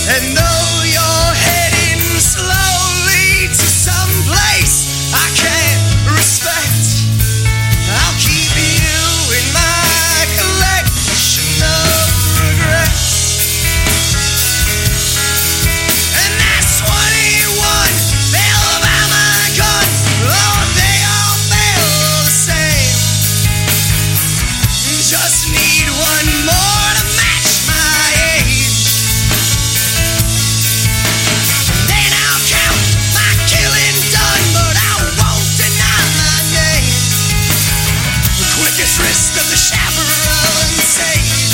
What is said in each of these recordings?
And though you're heading slowly to some place I can't respect, I'll keep you in my collection of regrets. And that's 21, they'll buy my gun, oh, they all feel the same. Just need one more to match my age. Then I'll count my killing done, but I won't deny my name. The quickest wrist of the chaperone sage.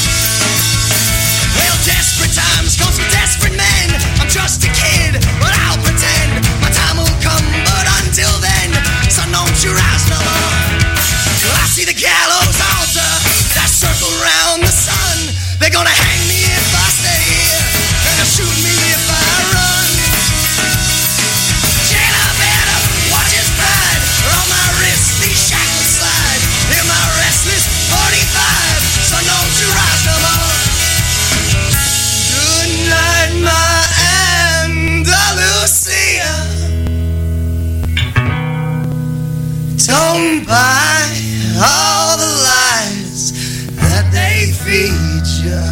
Well, desperate times call for desperate men. I'm just a kid, but I'll pretend my time will come, but until then, son, don't you rise no more. Well, I see the gallows altar that circle round the sun. They're gonna hang me if I stay here, and they'll shoot me if I run. Jailer better watch his pride, or on my wrist these shackles slide. In my restless 45, so don't you rise no more. Good night, my Andalusia. Don't buy all the lies that they feed you.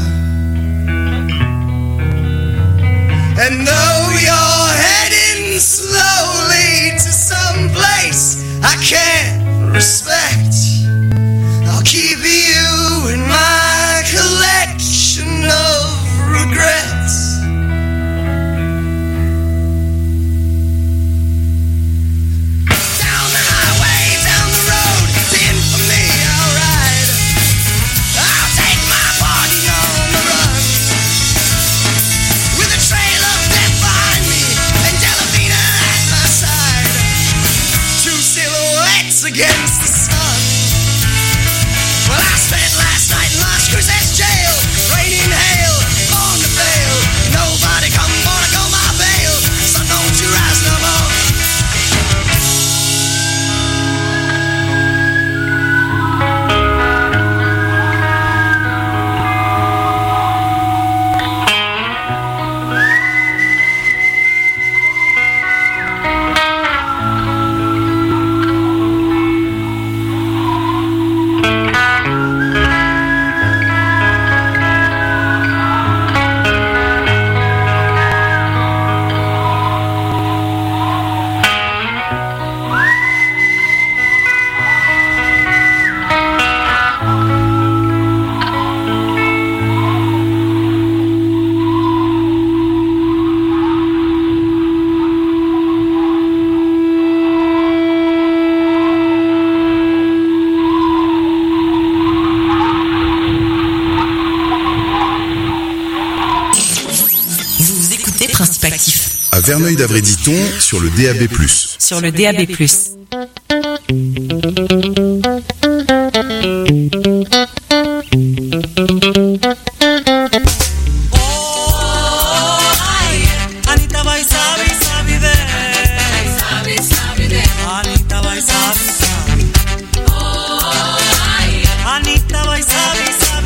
And though you're heading slowly to some place I can't respect, I'll keep you in my collection of regrets. Down the highway, down the road, to infamy I'll ride. I'll take my pardon on the run, with a trail of death behind me and Delafina at my side. Two silhouettes against the sun. Well, I spent last night in Las Cruces jail, rain and hail, born to fail. Nobody come gonna go my bail, so don't you rise no more. Vous écoutez Principe Actif. À Verneuil-d'Avray-Diton sur le DAB+. Sur le DAB+. Anita vai sabe de Anita vai sabe Anita vai sabe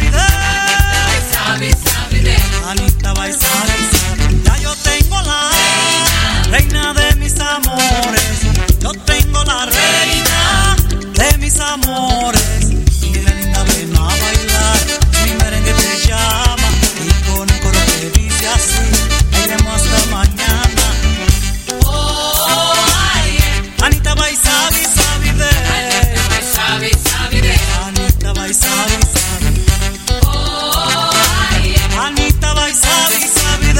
de Anita vai sabe. Ya yo tengo la reina de mis amores, yo tengo la reina de mis amores. Mira linda, ven a bailar, mi merengue te llama y con un coro que dice así, iremos hasta mañana. Anita vai sabe de Anita vai sabe Anita vai sabe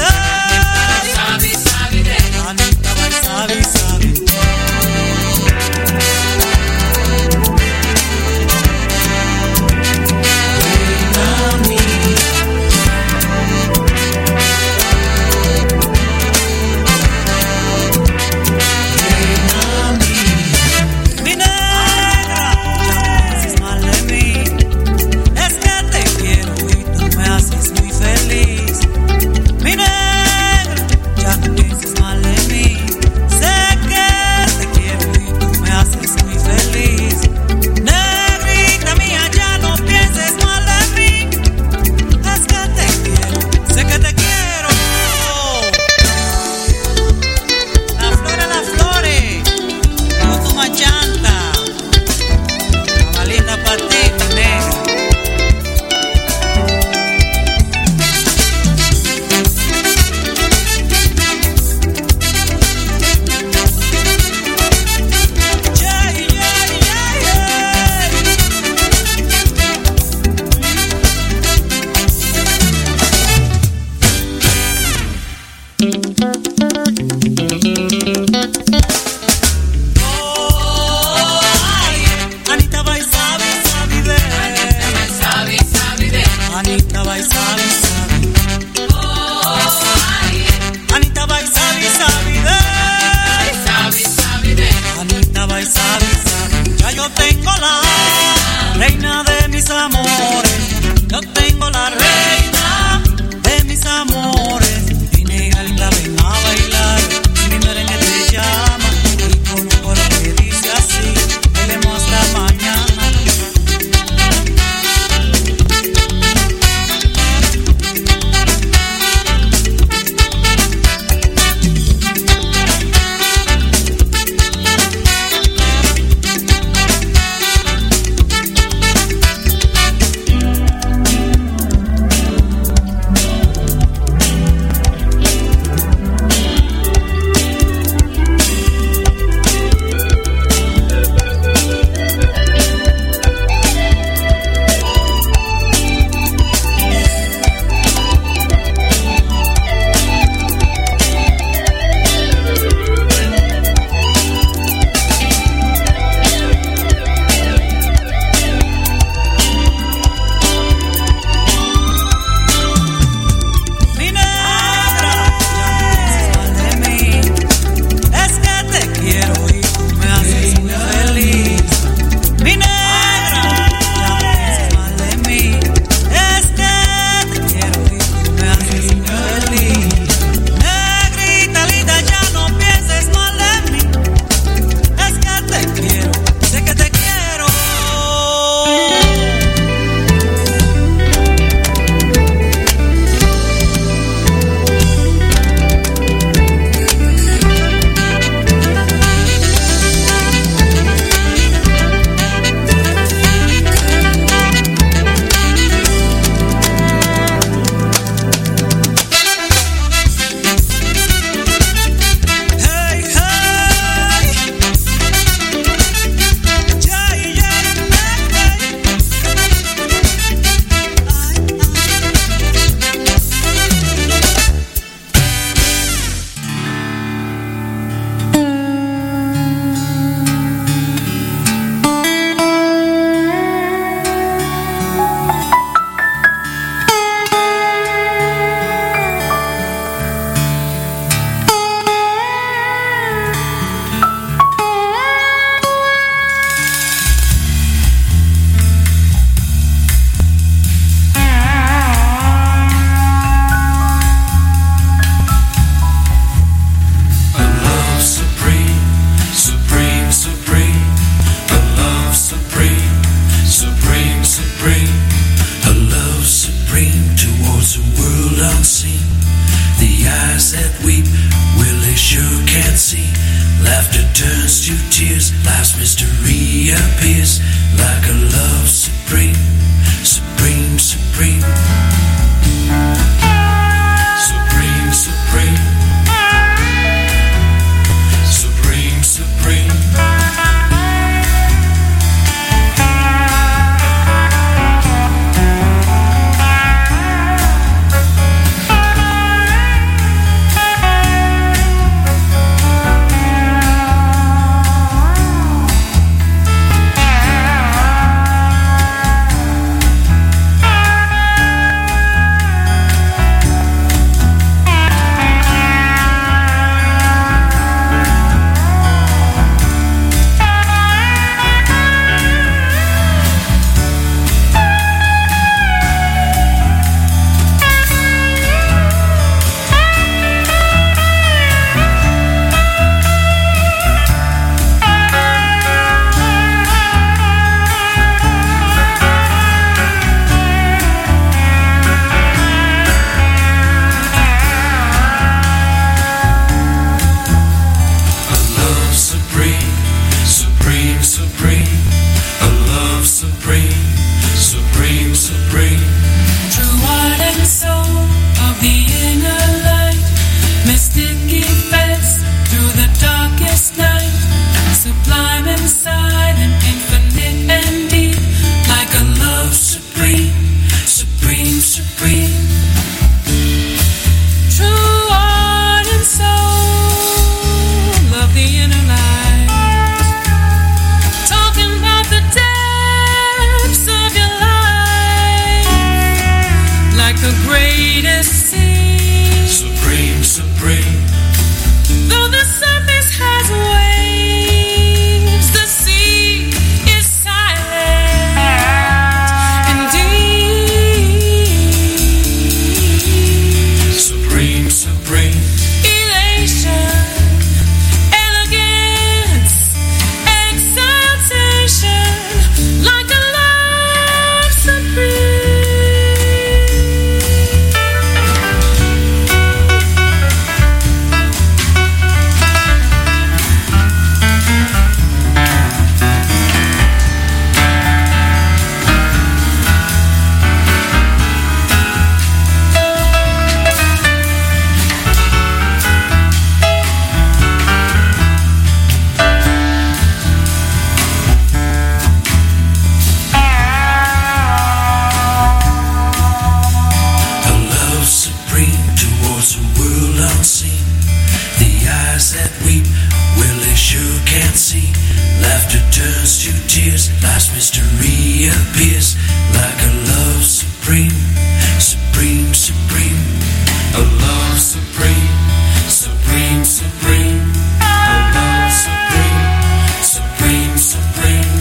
There's a world unseen, the eyes that weep, well they sure can't see. Laughter turns to tears, life's mystery appears like a love supreme, supreme, supreme. A love supreme, supreme, supreme. A love supreme, supreme, supreme.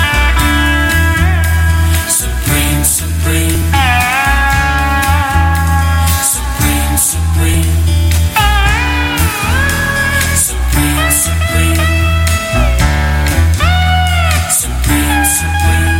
Supreme, supreme. Supreme, supreme. Supreme, supreme. Supreme, supreme.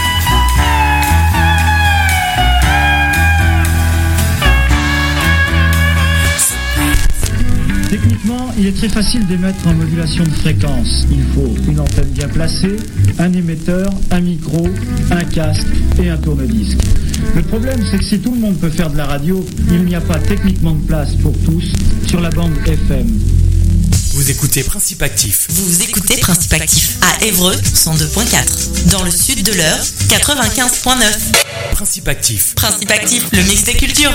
Techniquement, il est très facile d'émettre en modulation de fréquence. Il faut une antenne bien placée, un émetteur, un micro, un casque et un tourne-disque. Le problème, c'est que si tout le monde peut faire de la radio, il n'y a pas techniquement de place pour tous sur la bande FM. Vous écoutez Principe Actif. Vous écoutez Principe Actif à Évreux 102.4. Dans le sud de l'Eure 95.9. Principe Actif. Principe Actif, le mix des cultures.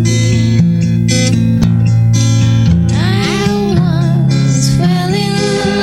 Fell in love.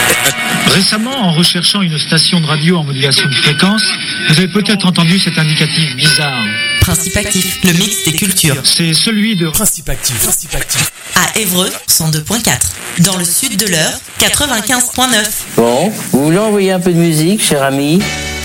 Récemment, en recherchant une station de radio en modulation de fréquence, vous avez peut-être entendu cet indicatif bizarre. Principe Actif, le mix des cultures. C'est celui de Principe Actif. À Évreux, 102.4. Dans le sud de l'Eure, 95.9. Bon, vous voulez envoyer un peu de musique, cher ami?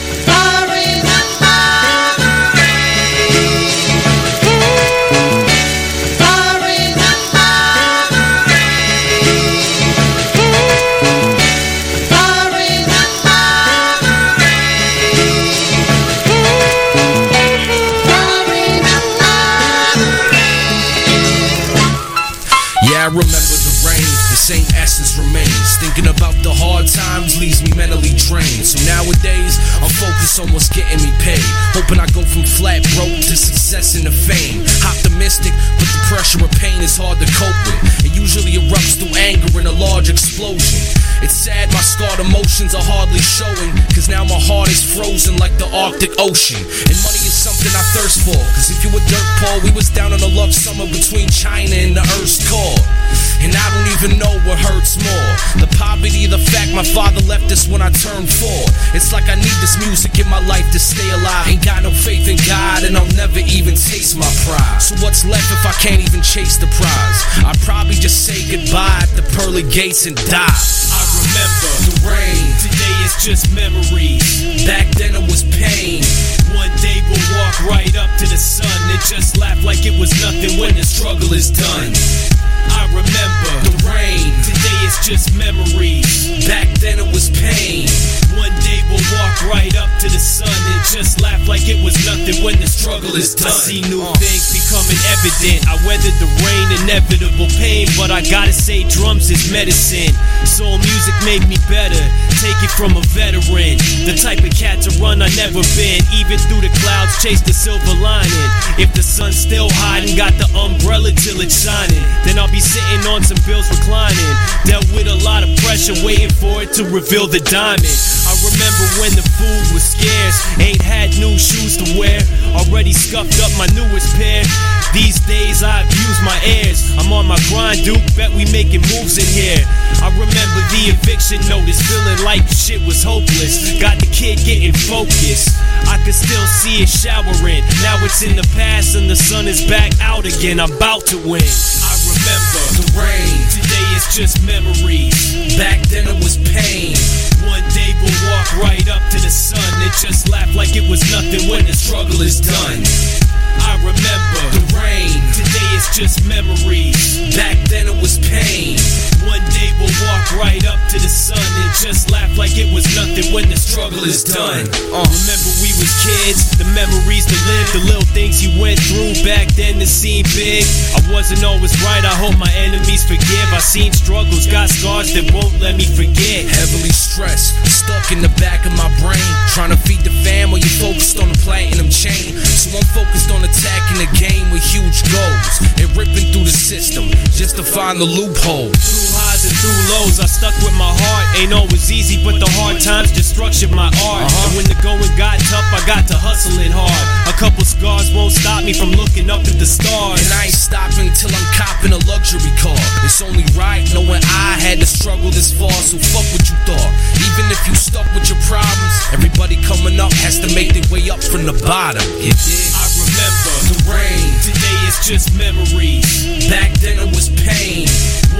I remember the rain, the same essence remains. Thinking about the hard times leaves me mentally drained. So nowadays, I'm focused on what's getting me paid. Hoping I go from flat broke to success and to fame. Optimistic, but the pressure of pain is hard to cope with. It usually erupts through anger and a large explosion. It's sad my scarred emotions are hardly showing, cause now my heart is frozen like the Arctic Ocean. And money is something I thirst for, cause if you were dirt poor, we was down on a love summer between China and the Earth's core. And I don't even know what hurts more, the poverty, the fact my father left us when I turned 4. It's like I need this music in my life to stay alive. Ain't got no faith in God, and I'll never even taste my pride. So what's left if I can't even chase the prize? I'd probably just say goodbye at the pearly gates and die. I remember the rain, today it's just memories. Back then it was pain. One day we'll walk right up to the sun and just laugh like it was nothing when the struggle is done. I remember the rain, today it's just memories. Back then it was pain. One day we'll walk right up to the sun and just laugh like it was nothing when the struggle is done. I see new things becoming evident. I weathered the rain, inevitable pain, but I gotta say drums is medicine. Soul music made me better, take it from a veteran. The type of cat to run I never been. Even through the clouds chase the silver lining. If the sun's still hiding, got the umbrella till it's shining. Then I'll be sitting on some bills reclining. Dealt with a lot of pressure, waiting for it to reveal the diamond. I remember when the food was scarce, ain't had new shoes to wear, already scuffed up my newest pair. These days I abuse my heirs, I'm on my grind, Duke, bet we making moves in here. I remember the eviction notice, feeling like shit was hopeless. Got the kid getting focused, I could still see it showering. Now it's in the past and the sun is back out again, I'm about to win. I remember the rain, today it's just memories. Back then it was pain. One day we'll walk right up to the sun and just laugh like it was nothing when the struggle is done. I remember the rain, today it's just memories. Back then it was pain. One day we'll walk right up to the sun and just laugh like it was nothing when the struggle is done. Remember we was kids, the memories to live, the little things you went through back then that seemed big. I wasn't always right, I hope my enemies forgive. I seen struggles, got scars that won't let me forget. Heavily stressed, stuck in the back of my brain, trying to feed the fam while you focused on the platinum chain. So I'm focused on attacking the game with huge goals and ripping through the system just to find the loophole. Through highs and through lows, I stuck with my heart. Ain't always easy, but the hard times just structured my art. And when the going got tough, I got to hustling hard. A couple scars won't stop me from looking up at the stars. And I ain't stopping till I'm copping a luxury car. It's only right knowing I had to struggle this far, so fuck what you thought. Even if you stuck with your problems, everybody coming up has to make their way up from the bottom. You dig? I remember the rain, today it's just memories. Back then it was pain.